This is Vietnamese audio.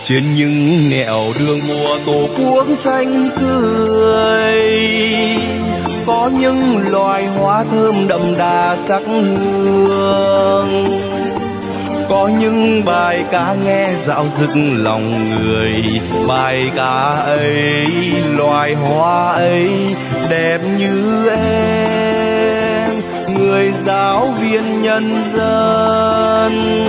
trên những nẻo đường mùa tổ quốc xanh tươi, có những loài hoa thơm đậm đà sắc hương, có những bài ca nghe dạo dực lòng người. Bài ca ấy, loài hoa ấy đẹp như em, người giáo viên nhân dân.